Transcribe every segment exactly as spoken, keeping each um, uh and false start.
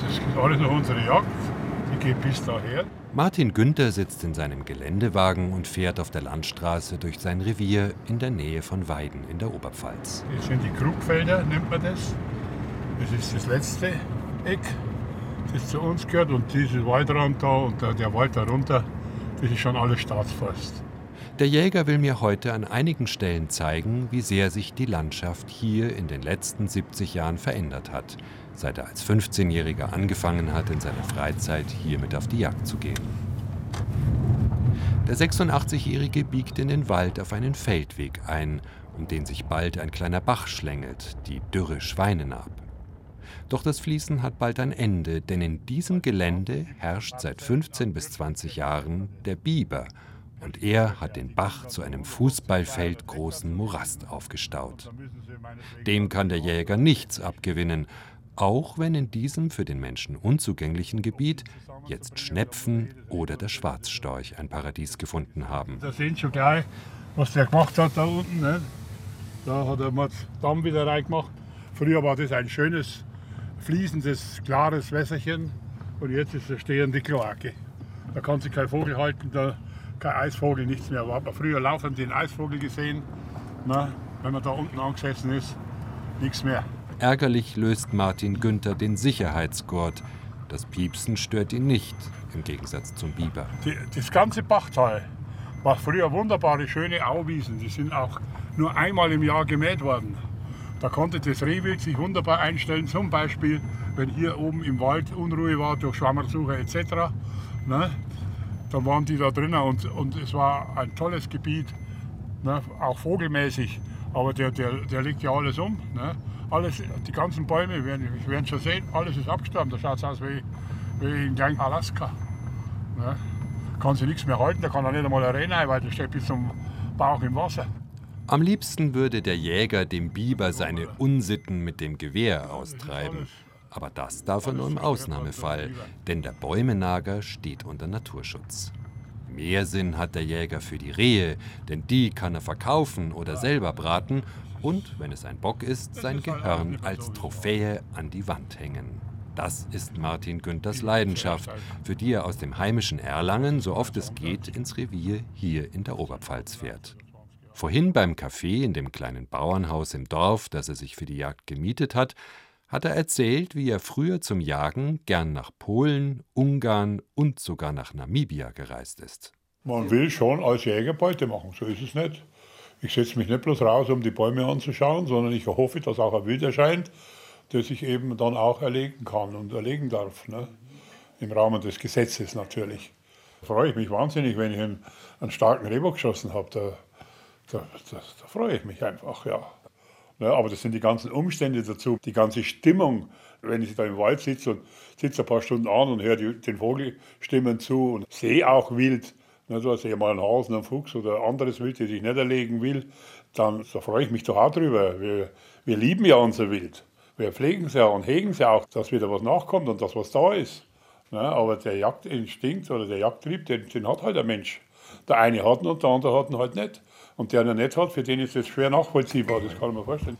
Das ist alles noch unsere Jagd. Die geht bis daher. Martin Günther sitzt in seinem Geländewagen und fährt auf der Landstraße durch sein Revier in der Nähe von Weiden in der Oberpfalz. Das sind die Krugfelder, nennt man das. Das ist das letzte Eck, das zu uns gehört. Und dieses Waldrand da und der Wald darunter, das ist schon alles Staatsforst. Der Jäger will mir heute an einigen Stellen zeigen, wie sehr sich die Landschaft hier in den letzten siebzig Jahren verändert hat, seit er als fünfzehnjähriger angefangen hat, in seiner Freizeit hier mit auf die Jagd zu gehen. Der sechsundachtzigjährige biegt in den Wald auf einen Feldweg ein, um den sich bald ein kleiner Bach schlängelt, die dürre Schweinenab. Doch das Fließen hat bald ein Ende, denn in diesem Gelände herrscht seit fünfzehn bis zwanzig Jahren der Biber. Und er hat den Bach zu einem Fußballfeld großen Morast aufgestaut. Dem kann der Jäger nichts abgewinnen, auch wenn in diesem für den Menschen unzugänglichen Gebiet jetzt Schnepfen oder der Schwarzstorch ein Paradies gefunden haben. Da sehen Sie schon gleich, was der gemacht hat da unten. Ne? Da hat er mal den Damm wieder reingemacht. Früher war das ein schönes, fließendes, klares Wässerchen und jetzt ist eine stehende Kloake. Da kann sich kein Vogel halten, da kein Eisvogel, nichts mehr. Hat man früher laufend den Eisvogel gesehen, na, wenn man da unten angesessen ist, nichts mehr. Ärgerlich löst Martin Günther den Sicherheitsgurt. Das Piepsen stört ihn nicht, im Gegensatz zum Biber. Die, das ganze Bachtal war früher wunderbare, schöne Auwiesen. Die sind auch nur einmal im Jahr gemäht worden. Da konnte das Rehwild sich wunderbar einstellen, zum Beispiel, wenn hier oben im Wald Unruhe war durch Schwammersuche et cetera. Ne? Dann waren die da drinnen und, und es war ein tolles Gebiet, ne? Auch vogelmäßig. Aber der, der, der legt ja alles um. Ne? Alles, die ganzen Bäume, wir werden schon sehen, alles ist abgestorben. Da schaut es aus wie, wie in kleinen Alaska. Ne? Kann sich nichts mehr halten, da kann er nicht einmal rein, weil der steht bis zum Bauch im Wasser. Am liebsten würde der Jäger dem Biber seine Unsitten mit dem Gewehr austreiben. Aber das darf er nur im Ausnahmefall, denn der Bäumenager steht unter Naturschutz. Mehr Sinn hat der Jäger für die Rehe, denn die kann er verkaufen oder selber braten und, wenn es ein Bock ist, sein Gehirn als Trophäe an die Wand hängen. Das ist Martin Günthers Leidenschaft, für die er aus dem heimischen Erlangen, so oft es geht, ins Revier hier in der Oberpfalz fährt. Vorhin beim Café in dem kleinen Bauernhaus im Dorf, das er sich für die Jagd gemietet hat, hat er erzählt, wie er früher zum Jagen gern nach Polen, Ungarn und sogar nach Namibia gereist ist. Man will schon als Jäger Beute machen, so ist es nicht. Ich setze mich nicht bloß raus, um die Bäume anzuschauen, sondern ich hoffe, dass auch ein Wild erscheint, das ich eben dann auch erlegen kann und erlegen darf. Ne? Im Rahmen des Gesetzes natürlich. Da freue ich mich wahnsinnig, wenn ich einen, einen starken Rehbock geschossen habe. Da, da, da, da freue ich mich einfach, ja. Ja, aber das sind die ganzen Umstände dazu, die ganze Stimmung, wenn ich da im Wald sitze und sitze ein paar Stunden an und höre die, den Vogelstimmen zu und sehe auch Wild, ne, da sehe ich mal einen Hasen, einen Fuchs oder anderes Wild, das ich nicht erlegen will, dann da freue ich mich doch auch drüber. Wir, wir lieben ja unser Wild. Wir pflegen es ja und hegen es ja auch, dass wieder was nachkommt und dass was da ist. Ne, aber der Jagdinstinkt oder der Jagdtrieb, den, den hat halt der Mensch. Der eine hat ihn und der andere hat ihn halt nicht. Und der, der nicht hat, für den ist das schwer nachvollziehbar, das kann man vorstellen.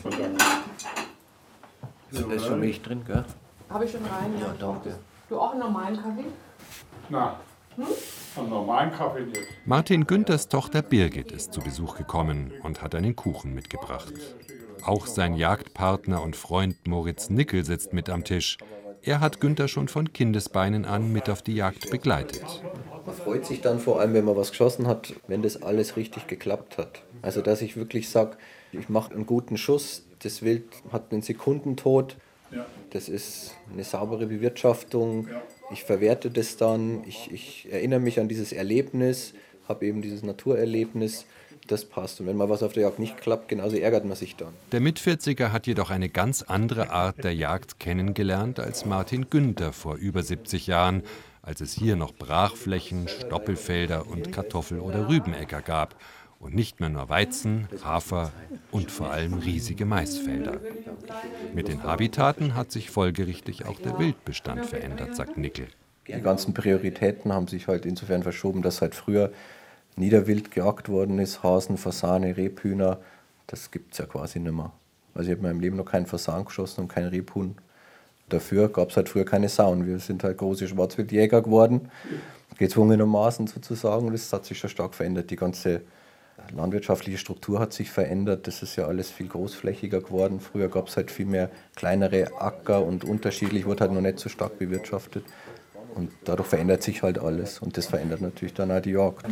Da ist schon Milch drin, gell? Habe ich schon rein, ja. Ja, danke. Du auch einen normalen Kaffee? Nein, hm? einen normalen Kaffee nicht. Martin Günthers Tochter Birgit ist zu Besuch gekommen und hat einen Kuchen mitgebracht. Auch sein Jagdpartner und Freund Moritz Nickel sitzt mit am Tisch. Er hat Günther schon von Kindesbeinen an mit auf die Jagd begleitet. Man freut sich dann vor allem, wenn man was geschossen hat, wenn das alles richtig geklappt hat. Also dass ich wirklich sage, ich mache einen guten Schuss, das Wild hat einen Sekundentod, das ist eine saubere Bewirtschaftung, ich verwerte das dann, ich, ich erinnere mich an dieses Erlebnis, habe eben dieses Naturerlebnis. Das passt. Und wenn mal was auf der Jagd nicht klappt, genauso ärgert man sich dann. Der Mitvierziger hat jedoch eine ganz andere Art der Jagd kennengelernt als Martin Günther vor über siebzig Jahren, als es hier noch Brachflächen, Stoppelfelder und Kartoffel- oder Rübenäcker gab und nicht mehr nur Weizen, Hafer und vor allem riesige Maisfelder. Mit den Habitaten hat sich folgerichtig auch der Wildbestand verändert, sagt Nickel. Die ganzen Prioritäten haben sich halt insofern verschoben, dass halt früher Niederwild gejagt worden ist, Hasen, Fasane, Rebhühner, das gibt es ja quasi nicht mehr. Also ich habe in meinem Leben noch keinen Fasan geschossen und kein Rebhuhn. Dafür gab es halt früher keine Sauen. Wir sind halt große Schwarzwildjäger geworden, gezwungenermaßen sozusagen. Das hat sich schon stark verändert. Die ganze landwirtschaftliche Struktur hat sich verändert. Das ist ja alles viel großflächiger geworden. Früher gab es halt viel mehr kleinere Acker und unterschiedlich, wurde halt noch nicht so stark bewirtschaftet. Und dadurch verändert sich halt alles. Und das verändert natürlich dann auch die Jagd.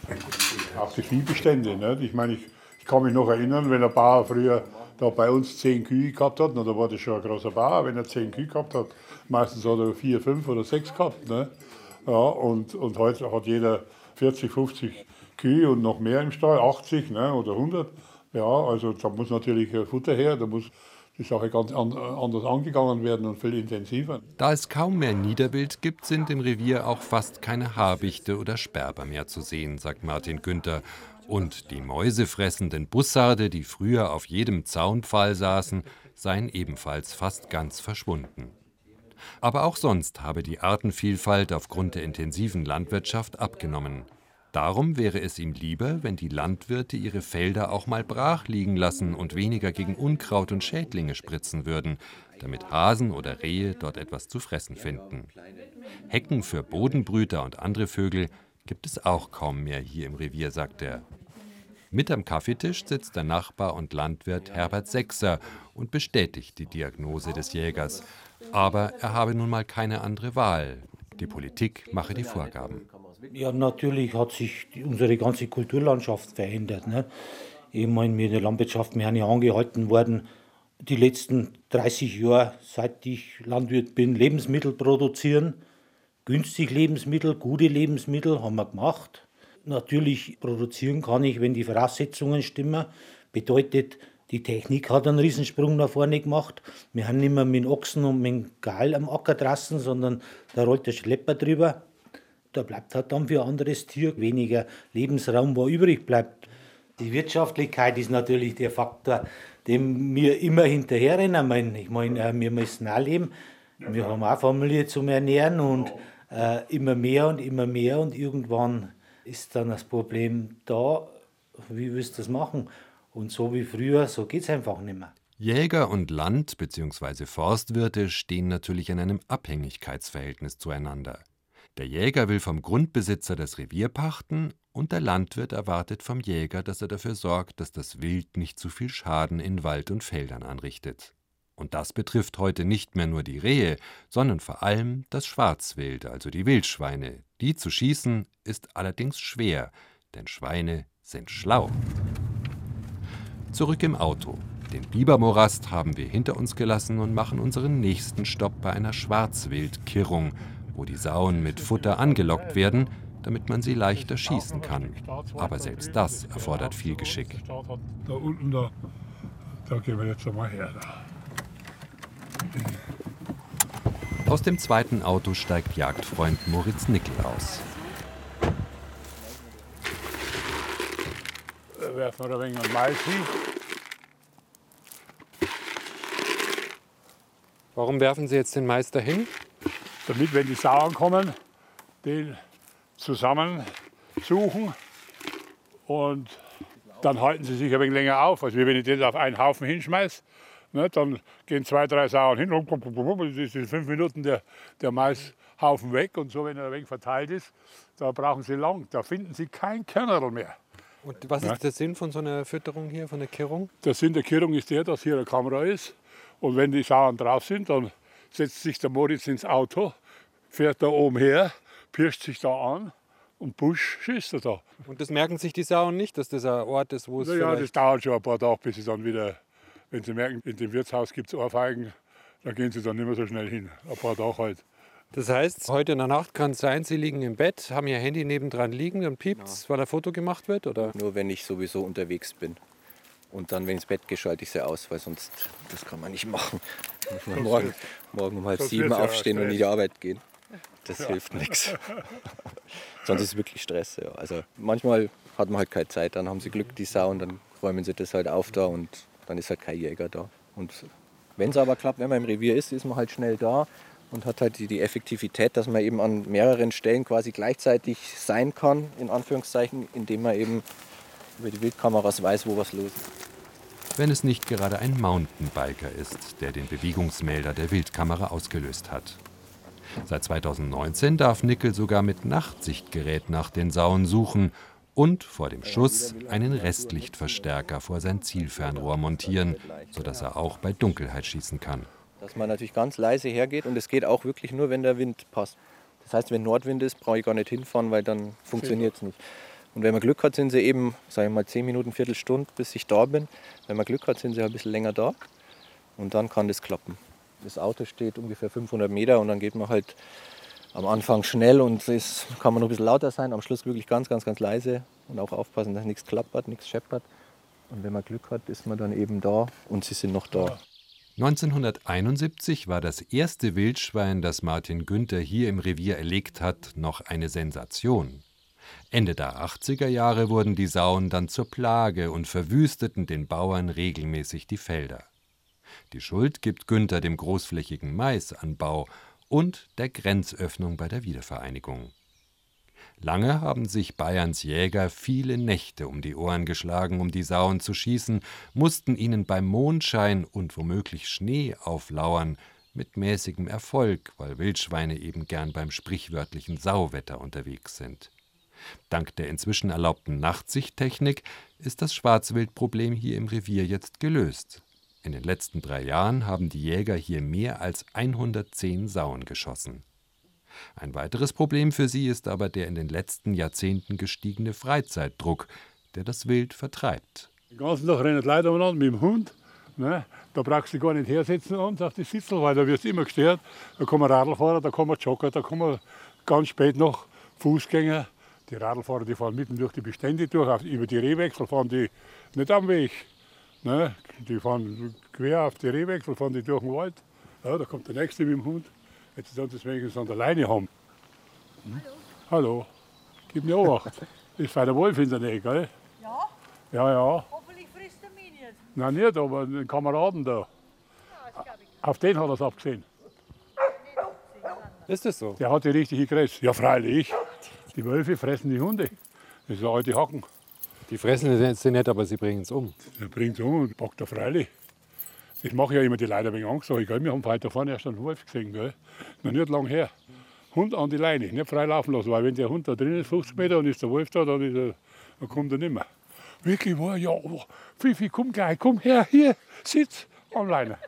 Auch die Viehbestände. Nicht? Ich meine, ich, ich kann mich noch erinnern, wenn ein Bauer früher da bei uns zehn Kühe gehabt hat, na, da war das schon ein großer Bauer, wenn er zehn Kühe gehabt hat. Meistens hat er vier, fünf oder sechs gehabt. Ne? Ja, und, und heute hat jeder vierzig, fünfzig Kühe und noch mehr im Stall, achtzig, ne, oder hundert. Ja, also da muss natürlich Futter her, da muss die Sache ganz an, anders angegangen werden und viel intensiver. Da es kaum mehr Niederwild gibt, sind im Revier auch fast keine Habichte oder Sperber mehr zu sehen, sagt Martin Günther. Und die mäusefressenden Bussarde, die früher auf jedem Zaunpfahl saßen, seien ebenfalls fast ganz verschwunden. Aber auch sonst habe die Artenvielfalt aufgrund der intensiven Landwirtschaft abgenommen. Darum wäre es ihm lieber, wenn die Landwirte ihre Felder auch mal brach liegen lassen und weniger gegen Unkraut und Schädlinge spritzen würden, damit Hasen oder Rehe dort etwas zu fressen finden. Hecken für Bodenbrüter und andere Vögel gibt es auch kaum mehr hier im Revier, sagt er. Mit am Kaffeetisch sitzt der Nachbar und Landwirt Herbert Sechser und bestätigt die Diagnose des Jägers. Aber er habe nun mal keine andere Wahl. Die Politik mache die Vorgaben. Ja, natürlich hat sich unsere ganze Kulturlandschaft verändert. Ne? Ich meine, wir in der Landwirtschaft, wir haben ja angehalten worden, die letzten dreißig Jahre, seit ich Landwirt bin, Lebensmittel produzieren. Günstig Lebensmittel, gute Lebensmittel haben wir gemacht. Natürlich produzieren kann ich, wenn die Voraussetzungen stimmen. Bedeutet, die Technik hat einen Riesensprung nach vorne gemacht. Wir haben nicht mehr mit dem Ochsen und mit dem Gal am Acker draußen, sondern da rollt der Schlepper drüber. Da bleibt halt dann für ein anderes Tier weniger Lebensraum, wo übrig bleibt. Die Wirtschaftlichkeit ist natürlich der Faktor, dem wir immer hinterherrennen. Ich meine, wir müssen auch leben. Wir haben auch Familie zum Ernähren und äh, immer mehr und immer mehr. Und irgendwann ist dann das Problem da, wie willst du das machen? Und so wie früher, so geht es einfach nicht mehr. Jäger und Land- bzw. Forstwirte stehen natürlich in einem Abhängigkeitsverhältnis zueinander. Der Jäger will vom Grundbesitzer das Revier pachten und der Landwirt erwartet vom Jäger, dass er dafür sorgt, dass das Wild nicht zu viel Schaden in Wald und Feldern anrichtet. Und das betrifft heute nicht mehr nur die Rehe, sondern vor allem das Schwarzwild, also die Wildschweine. Die zu schießen ist allerdings schwer, denn Schweine sind schlau. Zurück im Auto. Den Bibermorast haben wir hinter uns gelassen und machen unseren nächsten Stopp bei einer Schwarzwildkirrung, wo die Sauen mit Futter angelockt werden, damit man sie leichter schießen kann. Aber selbst das erfordert viel Geschick. Da unten, da, da gehen wir jetzt mal her. Aus dem zweiten Auto steigt Jagdfreund Moritz Nickel aus. Da werfen wir ein wenig Mais hin. Warum werfen Sie jetzt den Mais dahin? Damit, wenn die Sauen kommen, den zusammen suchen und dann halten sie sich ein wenig länger auf. Also wenn ich den auf einen Haufen hinschmeiße, ne, dann gehen zwei, drei Sauen hin, das ist in fünf Minuten der, der Maishaufen weg. Und so, wenn er ein wenig verteilt ist, da brauchen sie lang, da finden sie kein Körnerl mehr. Und was Ja. ist der Sinn von so einer Fütterung hier, von der Kirrung? Der Sinn der Kehrung ist der, dass hier eine Kamera ist. Und wenn die Sauen drauf sind, dann setzt sich der Moritz ins Auto, fährt da oben her, pirscht sich da an und busch schießt er da. Und das merken sich die Sauen nicht, dass das ein Ort ist, wo es Naja, das vielleicht... dauert schon ein paar Tage, bis sie dann wieder, wenn sie merken, in dem Wirtshaus gibt es Ohrfeigen, da gehen sie dann nicht mehr so schnell hin. Ein paar Tage halt. Das heißt, heute in der Nacht kann es sein, Sie liegen im Bett, haben Ihr Handy nebendran liegen, dann piept's, weil ein Foto gemacht wird, oder? Nur wenn ich sowieso unterwegs bin. Und dann, wenn ich ins Bett gehe, schalte ich sie aus, weil sonst, das kann man nicht machen. Morgen, morgen um halb sonst sieben wird's ja aufstehen und in Stress. die Arbeit gehen. Das hilft nichts. Sonst ist es wirklich Stress. Ja. Also manchmal hat man halt keine Zeit, dann haben sie Glück, die Sauen, dann räumen sie das halt auf da und dann ist halt kein Jäger da. Und wenn es aber klappt, wenn man im Revier ist, ist man halt schnell da und hat halt die, die Effektivität, dass man eben an mehreren Stellen quasi gleichzeitig sein kann, in Anführungszeichen, indem man eben über die Wildkameras weiß, wo was los ist. wenn es nicht gerade ein Mountainbiker ist, der den Bewegungsmelder der Wildkamera ausgelöst hat. Seit zweitausendneunzehn darf Nickel sogar mit Nachtsichtgerät nach den Sauen suchen und vor dem Schuss einen Restlichtverstärker vor sein Zielfernrohr montieren, sodass er auch bei Dunkelheit schießen kann. Dass man natürlich ganz leise hergeht und es geht auch wirklich nur, wenn der Wind passt. Das heißt, wenn Nordwind ist, brauche ich gar nicht hinfahren, weil dann funktioniert es nicht. Und wenn man Glück hat, sind sie eben, sage ich mal, zehn Minuten, Viertelstunde, bis ich da bin. Wenn man Glück hat, sind sie ein bisschen länger da und dann kann das klappen. Das Auto steht ungefähr fünfhundert Meter und dann geht man halt am Anfang schnell und es kann man noch ein bisschen lauter sein, am Schluss wirklich ganz, ganz, ganz leise und auch aufpassen, dass nichts klappert, nichts scheppert. Und wenn man Glück hat, ist man dann eben da und sie sind noch da. neunzehnhunderteinundsiebzig war das erste Wildschwein, das Martin Günther hier im Revier erlegt hat, noch eine Sensation. Ende der achtziger Jahre wurden die Sauen dann zur Plage und verwüsteten den Bauern regelmäßig die Felder. Die Schuld gibt Günther dem großflächigen Maisanbau und der Grenzöffnung bei der Wiedervereinigung. Lange haben sich Bayerns Jäger viele Nächte um die Ohren geschlagen, um die Sauen zu schießen, mussten ihnen beim Mondschein und womöglich Schnee auflauern, mit mäßigem Erfolg, weil Wildschweine eben gern beim sprichwörtlichen Sauwetter unterwegs sind. Dank der inzwischen erlaubten Nachtsichttechnik ist das Schwarzwildproblem hier im Revier jetzt gelöst. In den letzten drei Jahren haben die Jäger hier mehr als hundertzehn Sauen geschossen. Ein weiteres Problem für sie ist aber der in den letzten Jahrzehnten gestiegene Freizeitdruck, der das Wild vertreibt. Den ganzen Tag rennen die Leute umeinander mit dem Hund. Ne? Da brauchst du gar nicht hersetzen abends auf die Sitzel, weil da wirst du immer gestört. Da kann man Radl fahren, da kann man joggen, da kann man ganz spät noch Fußgänger. Die Radlfahrer, die fahren mitten durch die Bestände durch, auf, über die Rehwechsel fahren die nicht am Weg. Ne? Die fahren quer auf die Rehwechsel, fahren die durch den Wald. Ja, da kommt der Nächste mit dem Hund. Jetzt sollen sie es wenigstens an der Leine haben. Hm? Hallo. Hallo, gib mir Obacht. Ist bei der Wolf in der Nähe, gell? Ja, Ja, ja. hoffentlich frisst er mich nicht. Nein, nicht, aber den Kameraden da. Ja, das glaube ich. Auf den hat er es abgesehen. Ist das so? Der hat die richtige Gräse. Ja, freilich. Die Wölfe fressen die Hunde. Das ist eine alte Hacken. Die fressen sie nicht, aber sie bringen es um. Der bringt es um und packt er freilich. Das mache ja immer die Leute ein wenig Angst. Gell? Wir haben heute vorne erst einen Wolf gesehen. Gell? Noch nicht lang her. Hund an die Leine, nicht frei laufen lassen. Weil wenn der Hund da drin ist, fünfzig Meter, und ist der Wolf da, dann, ist er, dann kommt er nicht mehr. Wirklich wahr? Ja, oh, Fifi, komm gleich, komm her, hier, sitz am Leine.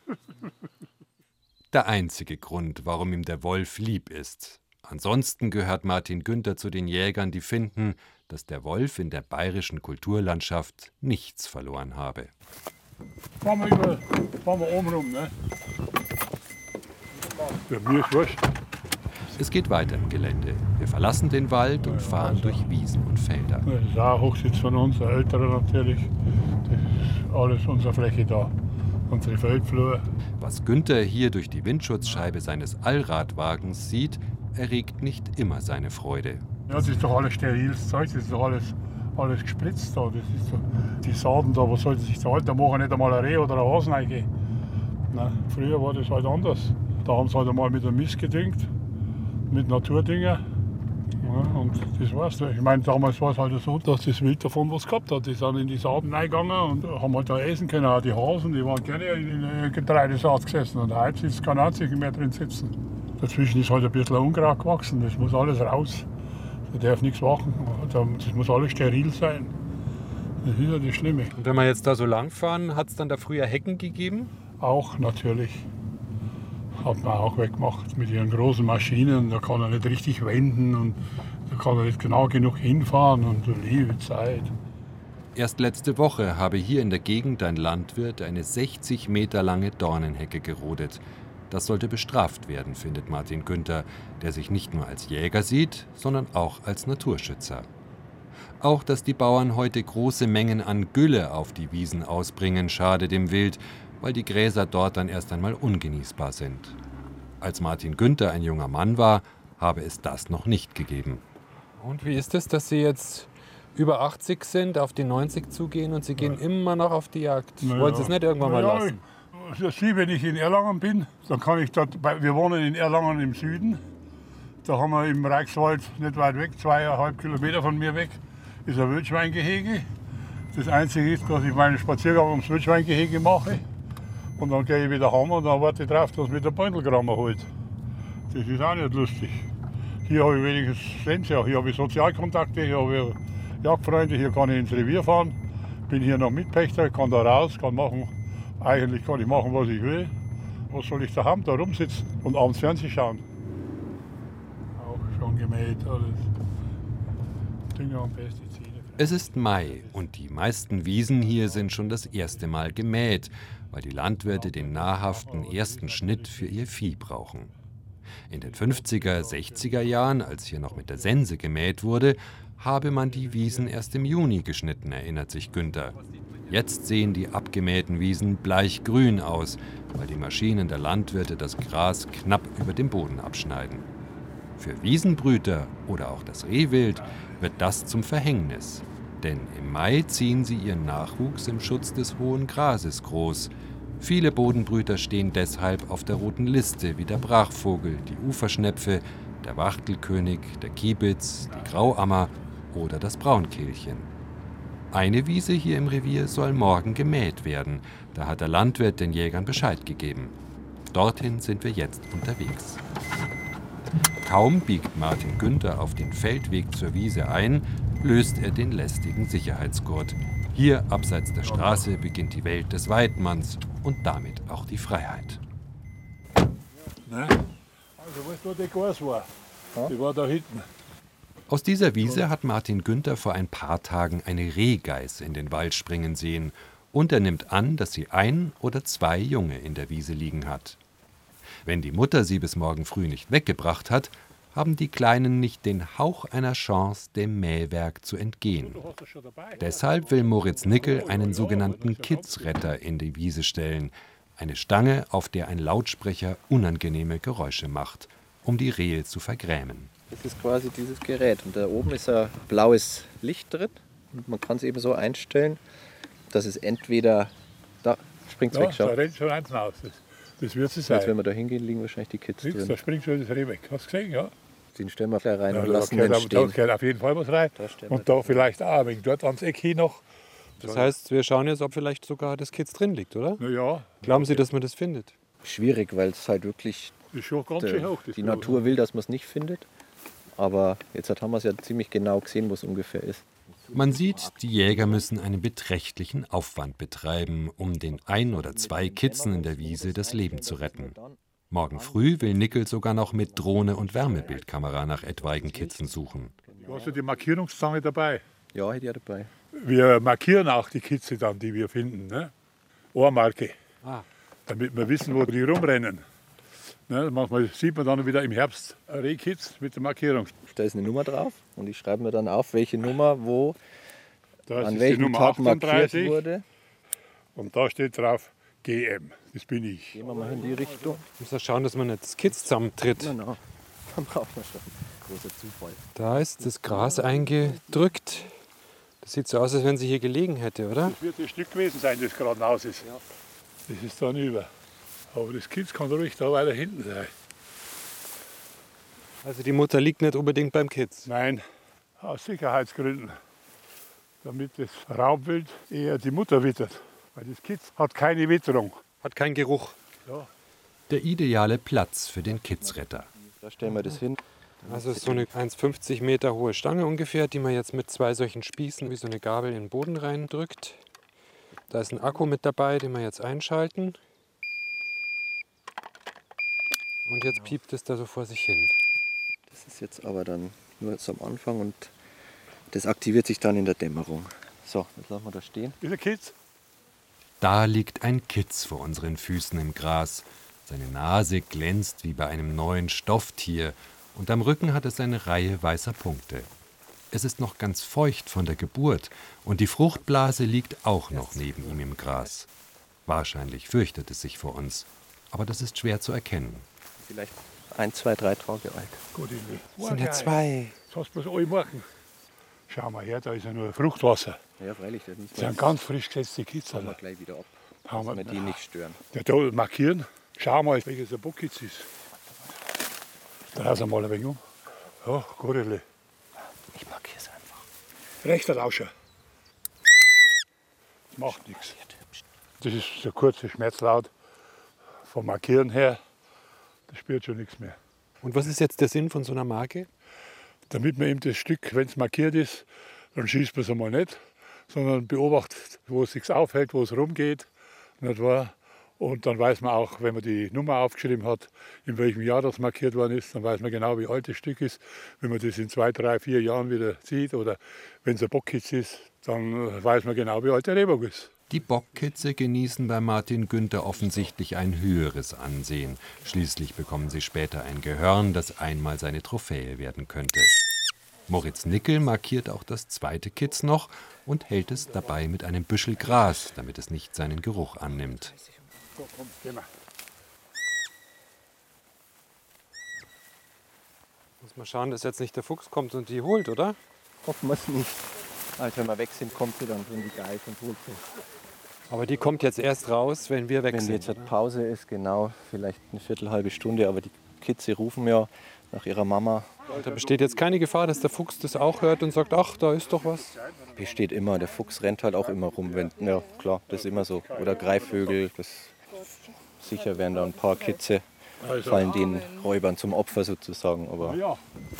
Der einzige Grund, warum ihm der Wolf lieb ist. Ansonsten gehört Martin Günther zu den Jägern, die finden, dass der Wolf in der bayerischen Kulturlandschaft nichts verloren habe. Fahren wir, über, fahren wir oben rum, ne? Ja, mir ist wurscht. Es geht weiter im Gelände. Wir verlassen den Wald und fahren durch Wiesen und Felder. Das ist auch ein Hochsitz von uns, der ältere natürlich. Das ist alles unsere Fläche da, unsere Feldflur. Was Günther hier durch die Windschutzscheibe seines Allradwagens sieht, erregt nicht immer seine Freude. Ja, das ist doch alles steriles Zeug, das ist doch alles, alles gespritzt da. Das ist so, die Saaten da, was sollte sich da halten? Da machen nicht einmal ein Reh oder ein Hasen reingehen. Nein, früher war das halt anders. Da haben sie halt einmal mit einem Mist gedüngt, mit Naturdünger. Ja, und das war's. Ich meine, damals war es halt so, dass das Wild davon was gehabt hat. Die sind in die Saaten reingegangen und haben halt da essen können. Auch die Hasen, die waren gerne in der Getreidesaat gesessen. Und heute sitzt kein einziger mehr drin sitzen. Dazwischen ist halt ein bisschen Unkraut gewachsen. Das muss alles raus. Da darf nichts wachsen. Das muss alles steril sein. Das ist ja das Schlimme. Und wenn wir jetzt da so lang fahren, hat es dann da früher Hecken gegeben? Auch natürlich. Hat man auch weggemacht mit ihren großen Maschinen. Da kann er nicht richtig wenden und da kann er nicht genau genug hinfahren und liebe Zeit. Erst letzte Woche habe hier in der Gegend ein Landwirt eine sechzig Meter lange Dornenhecke gerodet. Das sollte bestraft werden, findet Martin Günther, der sich nicht nur als Jäger sieht, sondern auch als Naturschützer. Auch, dass die Bauern heute große Mengen an Gülle auf die Wiesen ausbringen, schadet dem Wild, weil die Gräser dort dann erst einmal ungenießbar sind. Als Martin Günther ein junger Mann war, habe es das noch nicht gegeben. Und wie ist es, dass Sie jetzt über achtzig sind, auf die neunzig zugehen und Sie gehen ja. immer noch auf die Jagd? Naja. Wollen Sie es nicht irgendwann mal naja, lassen? Ich, wenn ich in Erlangen bin, dann kann ich dort, wir wohnen in Erlangen im Süden, da haben wir im Reichswald nicht weit weg, zweieinhalb Kilometer von mir weg, ist ein Wildschweingehege. Das Einzige ist, dass ich meinen Spaziergang ums Wildschweingehege mache. Und dann gehe ich wieder heim und dann warte ich darauf, dass mich der Beutelgrammer holt. Das ist auch nicht lustig. Hier habe ich wenigstens Sense, hier habe ich Sozialkontakte, hier habe ich Jagdfreunde, hier kann ich ins Revier fahren. Bin hier noch Mitpächter, kann da raus, kann machen, eigentlich kann ich machen, was ich will. Was soll ich daheim da rumsitzen und abends Fernsehen schauen? Auch schon gemäht, alles. Dünger und Pestizide. Es ist Mai und die meisten Wiesen hier sind schon das erste Mal gemäht, weil die Landwirte den nahrhaften ersten Schnitt für ihr Vieh brauchen. In den fünfziger, sechziger Jahren, als hier noch mit der Sense gemäht wurde, habe man die Wiesen erst im Juni geschnitten, erinnert sich Günther. Jetzt sehen die abgemähten Wiesen bleichgrün aus, weil die Maschinen der Landwirte das Gras knapp über dem Boden abschneiden. Für Wiesenbrüter oder auch das Rehwild wird das zum Verhängnis. Denn im Mai ziehen sie ihren Nachwuchs im Schutz des hohen Grases groß. Viele Bodenbrüter stehen deshalb auf der roten Liste, wie der Brachvogel, die Uferschnepfe, der Wachtelkönig, der Kiebitz, die Grauammer oder das Braunkehlchen. Eine Wiese hier im Revier soll morgen gemäht werden. Da hat der Landwirt den Jägern Bescheid gegeben. Dorthin sind wir jetzt unterwegs. Kaum biegt Martin Günther auf den Feldweg zur Wiese ein, löst er den lästigen Sicherheitsgurt. Hier, abseits der Straße, beginnt die Welt des Weidmanns und damit auch die Freiheit. Ne? Also, weißt du, wo die Gas war? Die war da hinten. Aus dieser Wiese hat Martin Günther vor ein paar Tagen eine Rehgeiß in den Wald springen sehen und er nimmt an, dass sie ein oder zwei Junge in der Wiese liegen hat. Wenn die Mutter sie bis morgen früh nicht weggebracht hat, haben die Kleinen nicht den Hauch einer Chance, dem Mähwerk zu entgehen. Deshalb will Moritz Nickel einen sogenannten Kidsretter in die Wiese stellen, eine Stange, auf der ein Lautsprecher unangenehme Geräusche macht, um die Rehe zu vergrämen. Das ist quasi dieses Gerät und da oben ist ein blaues Licht drin und man kann es eben so einstellen, dass es entweder, da springt es Ja, weg, schau. da rennt schon eins raus. Das, das wird es Jetzt, sein. wenn wir da hingehen, liegen wahrscheinlich die Kids Siehst, drin. da springt schon das Reh weg. Hast du gesehen, ja? Den stellen wir gleich rein Ja, und da, lassen gehört, den da, da stehen. gehört auf jeden Fall was rein. Da stellen wir Und da vielleicht auch ein wenig dort ans Eck hin noch. Das heißt, wir schauen jetzt, ob vielleicht sogar das Kitz drin liegt, oder? Na ja, Glauben Sie, dass man das findet? Schwierig, weil es halt wirklich das ist schon ganz der, schön hoch. Das die Blau. Natur will, dass man es nicht findet. Aber jetzt haben wir es ja ziemlich genau gesehen, wo es ungefähr ist. Man sieht, die Jäger müssen einen beträchtlichen Aufwand betreiben, um den ein oder zwei Kitzen in der Wiese das Leben zu retten. Morgen früh will Nickel sogar noch mit Drohne und Wärmebildkamera nach etwaigen Kitzen suchen. Du hast ja die Markierungszange dabei. Ja, hätte ich ja dabei. Wir markieren auch die Kitze dann, die wir finden. Ne? Ohrmarke. Ah. Damit wir wissen, wo die rumrennen. Ne? Manchmal sieht man dann wieder im Herbst ein Rehkitz mit der Markierung. Da ist eine Nummer drauf und ich schreibe mir dann auf, welche Nummer wo Das an ist die welchem Nummer Tag markiert achtunddreißig wurde. und da steht drauf G M. Das bin ich. Gehen wir mal in die Richtung. Muss ja schauen, dass man nicht das Kitz zusammentritt. Na, na, dann braucht man schon. Großer Zufall. Da ist das Gras eingedrückt. Das sieht so aus, als wenn sie hier gelegen hätte, oder? Das wird das Stück gewesen sein, das gerade raus ist. Das ist dann über. Aber das Kitz kann ruhig da weiter hinten sein. Also die Mutter liegt nicht unbedingt beim Kitz. Nein, aus Sicherheitsgründen. Damit das Raubwild eher die Mutter wittert. Weil das Kitz hat keine Witterung. Hat keinen Geruch. Ja. Der ideale Platz für den Kitzretter. Da stellen wir das hin. Also es ist so eine eins Komma fünfzig Meter hohe Stange ungefähr, die man jetzt mit zwei solchen Spießen wie so eine Gabel in den Boden reindrückt. Da ist ein Akku mit dabei, den wir jetzt einschalten. Und jetzt piept es da so vor sich hin. Das ist jetzt aber dann nur jetzt am Anfang und das aktiviert sich dann in der Dämmerung. So, jetzt lassen wir da stehen. Ist ein Kitz? Da liegt ein Kitz vor unseren Füßen im Gras. Seine Nase glänzt wie bei einem neuen Stofftier und am Rücken hat es eine Reihe weißer Punkte. Es ist noch ganz feucht von der Geburt und die Fruchtblase liegt auch noch neben ihm im Gras. Wahrscheinlich fürchtet es sich vor uns, aber das ist schwer zu erkennen. Vielleicht ein, zwei, drei Tage alt. Gut, ich will. Das sind ja zwei. Das hast du bloß alle machen. Schau mal her, da ist ja nur Fruchtwasser. Ja, freilich, das müssen Das wir, sind ganz frisch gesetzte hauen wir Kitzel. gleich wieder ab, Hauen dass wir- wir die nicht stören. Ja, da markieren. Schau mal, welches ein Bockkitz ist. Draußen mal ein wenig um. Ja, Gorille. Ich markiere es einfach. Rechter Lauscher. macht nichts. Das ist der kurze Schmerzlaut vom Markieren her. Das spürt schon nichts mehr. Und was ist jetzt der Sinn von so einer Marke? Damit man eben das Stück, wenn es markiert ist, dann schießt man es einmal nicht, sondern beobachtet, wo es sich aufhält, wo es rumgeht. Nicht wahr? Und dann weiß man auch, wenn man die Nummer aufgeschrieben hat, in welchem Jahr das markiert worden ist, dann weiß man genau, wie alt das Stück ist. Wenn man das in zwei, drei, vier Jahren wieder sieht oder wenn es ein Bockkitz ist, dann weiß man genau, wie alt der Rehbock ist. Die Bockkitze genießen bei Martin Günther offensichtlich ein höheres Ansehen. Schließlich bekommen sie später ein Gehörn, das einmal seine Trophäe werden könnte. Moritz Nickel markiert auch das zweite Kitz noch und hält es dabei mit einem Büschel Gras, damit es nicht seinen Geruch annimmt. So, komm, geh mal. Muss man schauen, dass jetzt nicht der Fuchs kommt und die holt, oder? Hoffen wir es nicht. Also wenn wir weg sind, kommt sie dann in die Geige und holt sie. Aber die kommt jetzt erst raus, wenn wir weg Wenn sind. jetzt eine Pause ist, genau, vielleicht eine Viertel, halbe Stunde, aber die Kitze rufen ja nach ihrer Mama. Da besteht jetzt keine Gefahr, dass der Fuchs das auch hört und sagt, ach, da ist doch was. Besteht immer, der Fuchs rennt halt auch immer rum. Wenn, ja klar, das ist immer so. Oder Greifvögel, das sicher werden da ein paar Kitze, fallen den Räubern zum Opfer sozusagen. Aber Ja.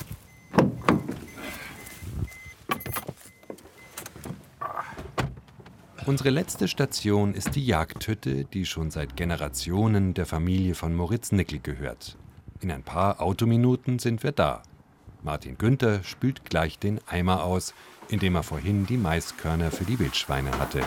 Unsere letzte Station ist die Jagdhütte, die schon seit Generationen der Familie von Moritz Nickel gehört. In ein paar Autominuten sind wir da. Martin Günther spült gleich den Eimer aus, in dem er vorhin die Maiskörner für die Wildschweine hatte.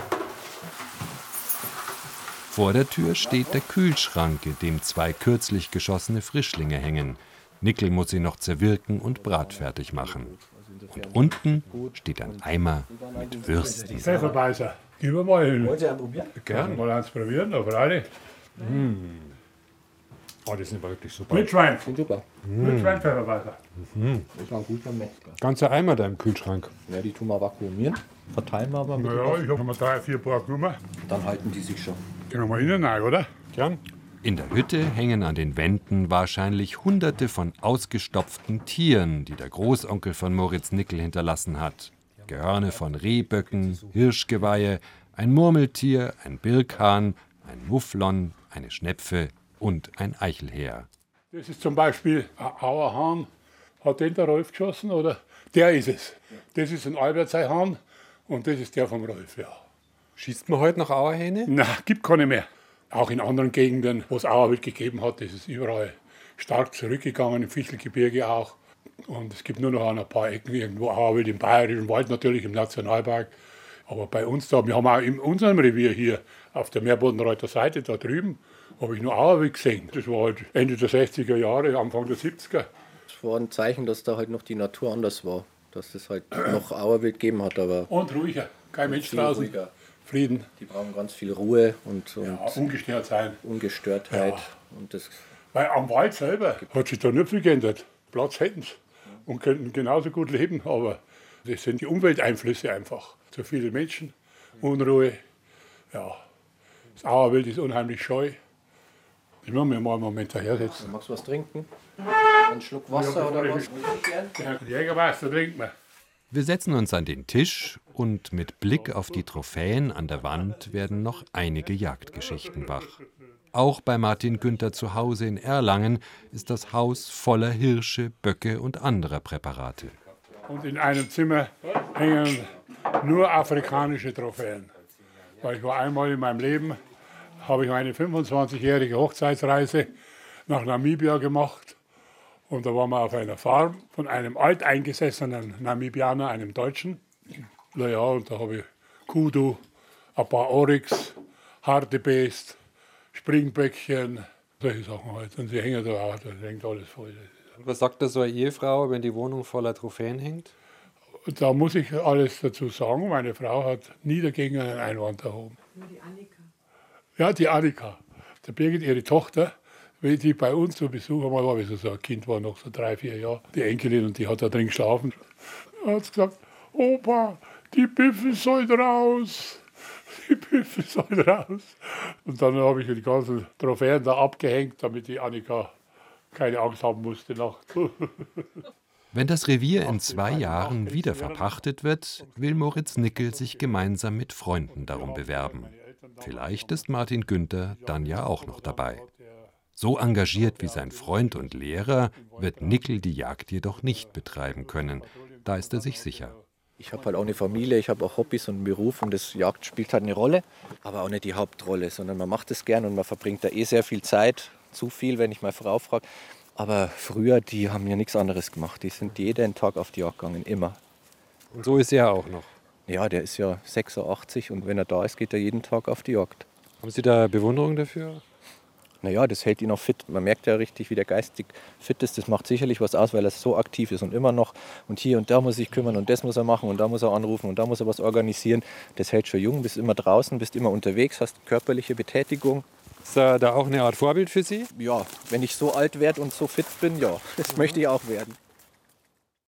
Vor der Tür steht der Kühlschrank, in dem zwei kürzlich geschossene Frischlinge hängen. Nickel muss sie noch zerwirken und bratfertig machen. Und unten steht ein Eimer mit Würstchen. Pfefferbeißer. Gehen wir mal hin. Wollt ihr einen probieren? Gerne. Mal eins probieren, auf alle. Oh, die sind aber wirklich super. Wildschwein. super. Wildschwein, Pfefferbeißer. Das war ein guter Metzger. Ganzer Eimer da im Kühlschrank. Ja, die tun wir vakuumieren, verteilen wir aber mit. Ja, ich habe mal drei, vier Paar genommen. Dann halten die sich schon. Gehen wir mal innen rein, oder? Gern. In der Hütte hängen an den Wänden wahrscheinlich Hunderte von ausgestopften Tieren, die der Großonkel von Moritz Nickel hinterlassen hat. Gehörne von Rehböcken, Hirschgeweihe, ein Murmeltier, ein Birkhahn, ein Mufflon, eine Schnepfe und ein Eichelhäher. Das ist zum Beispiel ein Auerhahn. Hat den der Rolf geschossen, oder? Der ist es. Das ist ein Albertshahn und das ist der vom Rolf, ja. Schießt man heute noch Auerhähne? Na, gibt keine mehr. Auch in anderen Gegenden, wo es Auerwild gegeben hat, ist es überall stark zurückgegangen, im Fichtelgebirge auch. Und es gibt nur noch an ein paar Ecken irgendwo Auerwild im Bayerischen Wald, natürlich im Nationalpark. Aber bei uns da, wir haben auch in unserem Revier hier auf der Meerbodenreuther Seite da drüben, habe ich nur Auerwild gesehen. Das war halt Ende der sechziger Jahre, Anfang der siebziger. Das war ein Zeichen, dass da halt noch die Natur anders war. Dass es halt noch Auerwild gegeben hat, aber Und ruhiger, kein Mensch viel draußen. ruhiger. Frieden, Die brauchen ganz viel Ruhe und, und ja, ungestört sein. Ungestörtheit. Ja. Und das Weil am Wald selber hat sich da nicht viel geändert. Platz hätten sie und könnten genauso gut leben, aber das sind die Umwelteinflüsse einfach. Zu viele Menschen, Unruhe, ja. Das Auerwild ist unheimlich scheu. Ich muss mir mal einen Moment dahersetzen. Magst du was trinken? Einen Schluck Wasser oder was? Der Jägermeister trinkt man. Wir setzen uns an den Tisch und mit Blick auf die Trophäen an der Wand werden noch einige Jagdgeschichten wach. Auch bei Martin Günther zu Hause in Erlangen ist das Haus voller Hirsche, Böcke und anderer Präparate. Und in einem Zimmer hängen nur afrikanische Trophäen. Weil ich war einmal in meinem Leben, habe ich meine fünfundzwanzigjährige Hochzeitsreise nach Namibia gemacht. Und da waren wir auf einer Farm von einem alteingesessenen Namibianer, einem Deutschen. Naja, und da habe ich Kudu, ein paar Oryx, Hartebeest, Springböckchen, solche Sachen halt. Und sie hängen da auch, da hängt alles voll. Und was sagt da so eine Ehefrau, wenn die Wohnung voller Trophäen hängt? Und da muss ich alles dazu sagen, meine Frau hat nie dagegen einen Einwand erhoben. Nur die Annika. Ja, die Annika, der Birgit, ihre Tochter, wenn die bei uns zu Besuch einmal war, wie sie so ein Kind war, noch so drei, vier Jahre, die Enkelin, und die hat da drin geschlafen. Da hat sie gesagt, Opa, die Büffel sollen raus, die Büffel sollen raus. Und dann habe ich die ganzen Trophäen da abgehängt, damit die Annika keine Angst haben musste nachts. Wenn das Revier in zwei Jahren wieder verpachtet wird, will Moritz Nickel sich gemeinsam mit Freunden darum bewerben. Vielleicht ist Martin Günther dann ja auch noch dabei. So engagiert wie sein Freund und Lehrer wird Nickel die Jagd jedoch nicht betreiben können. Da ist er sich sicher. Ich habe halt auch eine Familie, ich habe auch Hobbys und einen Beruf und das Jagd spielt halt eine Rolle, aber auch nicht die Hauptrolle, sondern man macht es gern und man verbringt da eh sehr viel Zeit, zu viel, wenn ich meine Frau frage. Aber früher, die haben ja nichts anderes gemacht, die sind jeden Tag auf die Jagd gegangen, immer. Und so ist er auch noch. Ja, der ist ja sechsundachtzig und wenn er da ist, geht er jeden Tag auf die Jagd. Haben Sie da Bewunderung dafür? Naja, das hält ihn auch fit. Man merkt ja richtig, wie der geistig fit ist. Das macht sicherlich was aus, weil er so aktiv ist und immer noch. Und hier und da muss sich kümmern und das muss er machen und da muss er anrufen und da muss er was organisieren. Das hält schon jung, bist immer draußen, bist immer unterwegs, hast körperliche Betätigung. Ist da, da auch eine Art Vorbild für Sie? Ja, wenn ich so alt werde und so fit bin, ja, das möchte ich auch werden.